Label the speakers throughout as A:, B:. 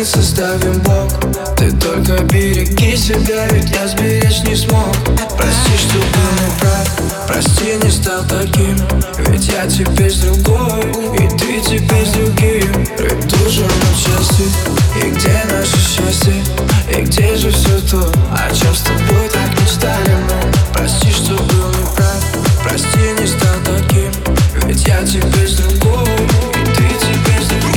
A: границ оставим блок. Ты только береги себя, ведь я сберечь не смог. Прости, что был неправ, прости, не стал таким. Ведь я теперь с другой, и ты теперь с другим. Придушен от счастья, и где наше счастье? И где же все то, о чем с тобой так мечтали мы? Прости, что был неправ, прости, не стал таким. Ведь я теперь с другой, и ты теперь с другим.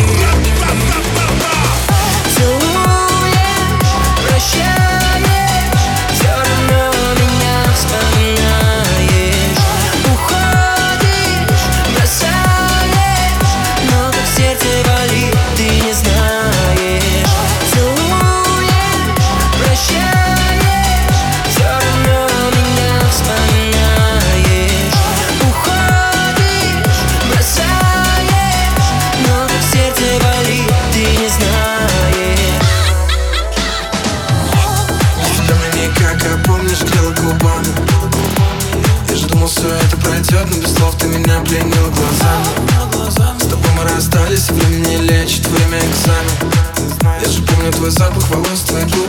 B: Все это пройдет, но без слов ты меня пленил глазами. С тобой мы расстались, время не лечит, время экзамен. Я же помню твой запах волос, твои губы.